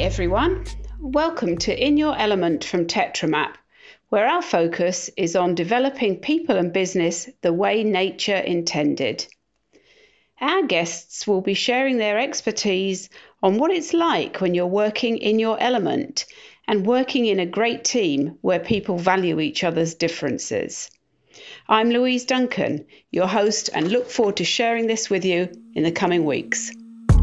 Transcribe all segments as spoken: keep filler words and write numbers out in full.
everyone. Welcome to In Your Element from TetraMap, where our focus is on developing people and business the way nature intended. Our guests will be sharing their expertise on what it's like when you're working in your element and working in a great team where people value each other's differences. I'm Louise Duncan, your host, and look forward to sharing this with you in the coming weeks.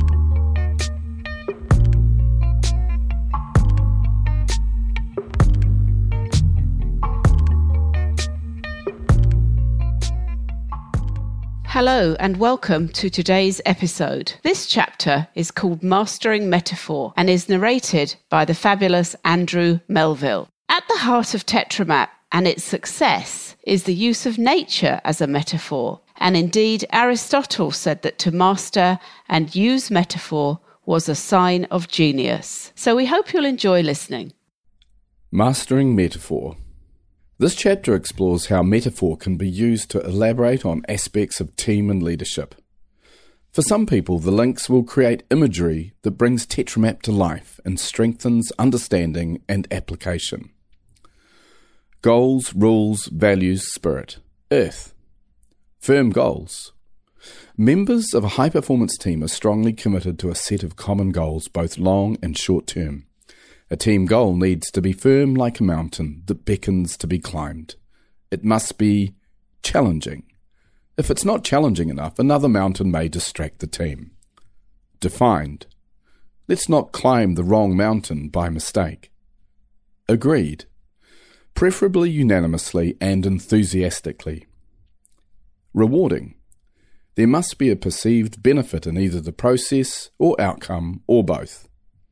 Hello and welcome to today's episode. This chapter is called Mastering Metaphor and is narrated by the fabulous Andrew Melville. At the heart of TetraMap and its success is the use of nature as a metaphor. And indeed, Aristotle said that to master and use metaphor was a sign of genius. So we hope you'll enjoy listening. Mastering Metaphor. This chapter explores how metaphor can be used to elaborate on aspects of team and leadership. For some people, the links will create imagery that brings TetraMap to life and strengthens understanding and application. Goals, rules, values, spirit. Earth. Firm goals. Members of a high-performance team are strongly committed to a set of common goals, both long and short-term. A team goal needs to be firm like a mountain that beckons to be climbed. It must be challenging. If it's not challenging enough, another mountain may distract the team. Defined. Let's not climb the wrong mountain by mistake. Agreed. Preferably unanimously and enthusiastically. Rewarding. There must be a perceived benefit in either the process or outcome or both.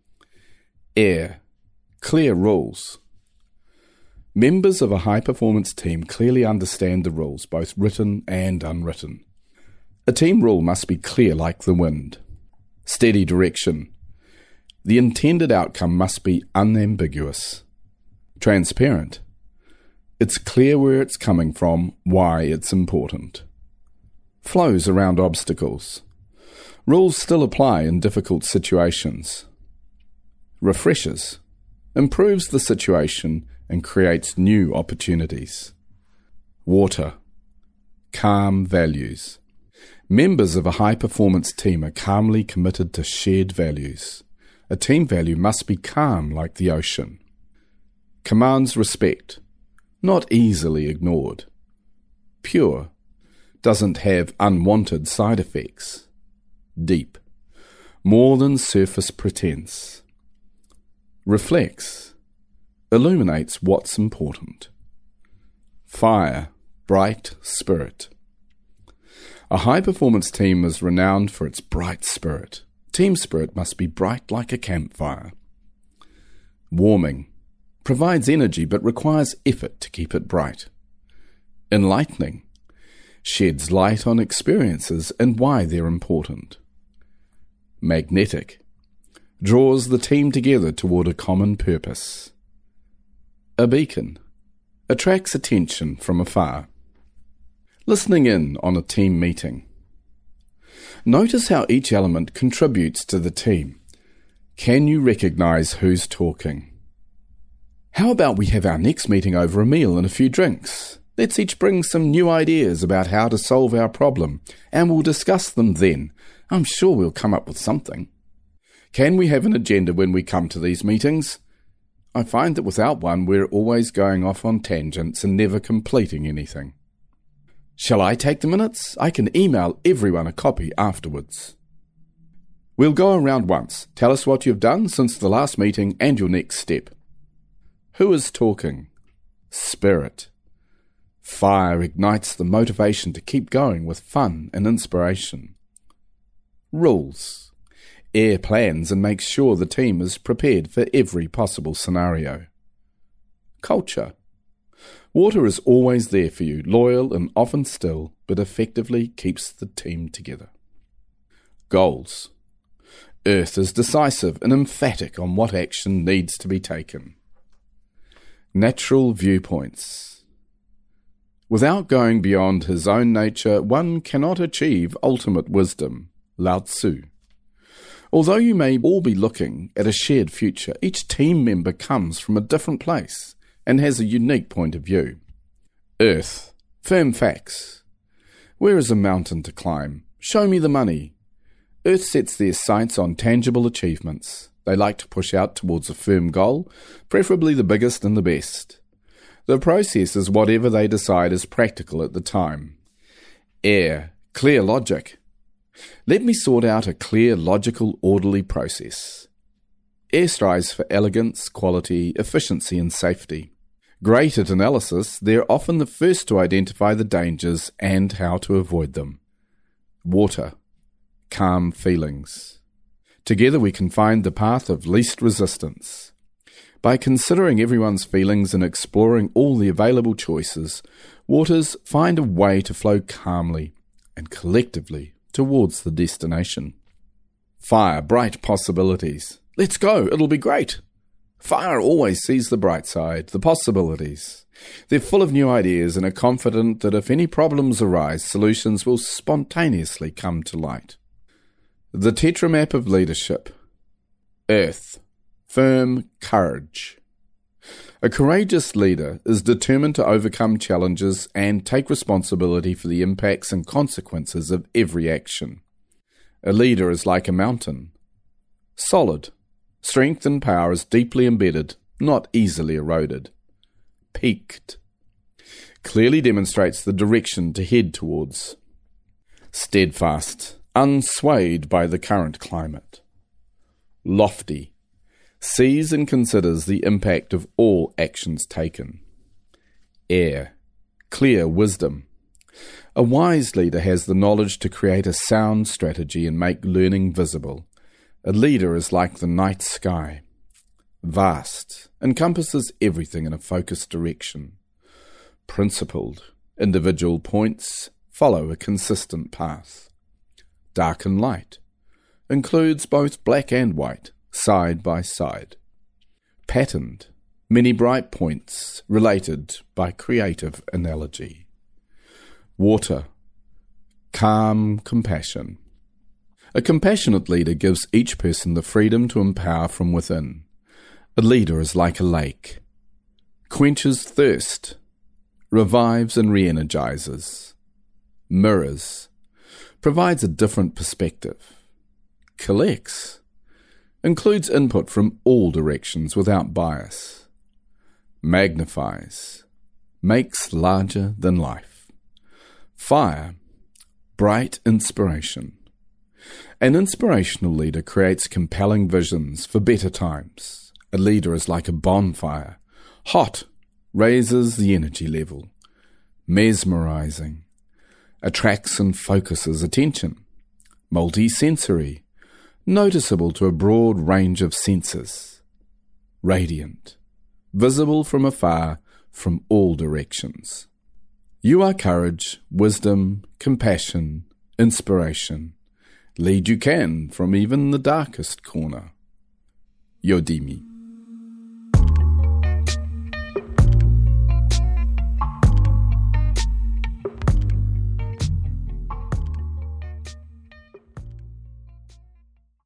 Air. Clear rules. Members of a high-performance team clearly understand the rules, both written and unwritten. A team rule must be clear like the wind. Steady direction. The intended outcome must be unambiguous. Transparent. It's clear where it's coming from, why it's important. Flows around obstacles. Rules still apply in difficult situations. Refreshes. Improves the situation and creates new opportunities. Water. Calm values. Members of a high-performance team are calmly committed to shared values. A team value must be calm like the ocean. Commands respect. Not easily ignored. Pure. Doesn't have unwanted side effects. Deep. More than surface pretense. Reflects. Illuminates what's important. Fire. Bright spirit. A high-performance team is renowned for its bright spirit. Team spirit must be bright like a campfire. Warming. Provides energy but requires effort to keep it bright. Enlightening. Sheds light on experiences and why they're important. Magnetic. Draws the team together toward a common purpose. A beacon. Attracts attention from afar. Listening in on a team meeting. Notice how each element contributes to the team. Can you recognize who's talking? How about we have our next meeting over a meal and a few drinks? Let's each bring some new ideas about how to solve our problem, and we'll discuss them then. I'm sure we'll come up with something. Can we have an agenda when we come to these meetings? I find that without one, we're always going off on tangents and never completing anything. Shall I take the minutes? I can email everyone a copy afterwards. We'll go around once. Tell us what you've done since the last meeting and your next step. Who is talking? Spirit. Fire ignites the motivation to keep going with fun and inspiration. Rules. Air plans and makes sure the team is prepared for every possible scenario. Culture. Water is always there for you, loyal and often still, but effectively keeps the team together. Goals. Earth is decisive and emphatic on what action needs to be taken. Natural viewpoints. Without going beyond his own nature, one cannot achieve ultimate wisdom. Lao Tzu. Although you may all be looking at a shared future, each team member comes from a different place and has a unique point of view. Earth. Firm facts. Where is a mountain to climb? Show me the money. Earth sets their sights on tangible achievements. They like to push out towards a firm goal, preferably the biggest and the best. The process is whatever they decide is practical at the time. Air. Clear logic. Let me sort out a clear, logical, orderly process. Air strives for elegance, quality, efficiency and safety. Great at analysis, they're often the first to identify the dangers and how to avoid them. Water. Calm feelings. Together we can find the path of least resistance. By considering everyone's feelings and exploring all the available choices, waters find a way to flow calmly and collectively towards the destination. Fire. Bright possibilities. Let's go, it'll be great. Fire always sees the bright side, the possibilities. They're full of new ideas and are confident that if any problems arise, solutions will spontaneously come to light. The Tetramap of Leadership. Earth. Firm courage. A courageous leader is determined to overcome challenges and take responsibility for the impacts and consequences of every action. A leader is like a mountain. Solid. Strength and power is deeply embedded, not easily eroded. Peaked. Clearly demonstrates the direction to head towards. Steadfast. Unswayed by the current climate. Lofty. Sees and considers the impact of all actions taken. Air. Clear wisdom. A wise leader has the knowledge to create a sound strategy and make learning visible. A leader is like the night sky. Vast. Encompasses everything in a focused direction. Principled. Individual points follow a consistent path. Dark and light. Includes both black and white, side by side. Patterned. Many bright points related by creative analogy. Water. Calm compassion. A compassionate leader gives each person the freedom to empower from within. A leader is like a lake. Quenches thirst. Revives and re-energizes. Mirrors. Provides a different perspective. Collects. Includes input from all directions without bias. Magnifies. Makes larger than life. Fire. Bright inspiration. An inspirational leader creates compelling visions for better times. A leader is like a bonfire. Hot. Raises the energy level. Mesmerizing. Attracts and focuses attention. Multi-sensory. Noticeable to a broad range of senses. Radiant. Visible from afar, from all directions. You are courage, wisdom, compassion, inspiration. Lead you can from even the darkest corner. Yodimi.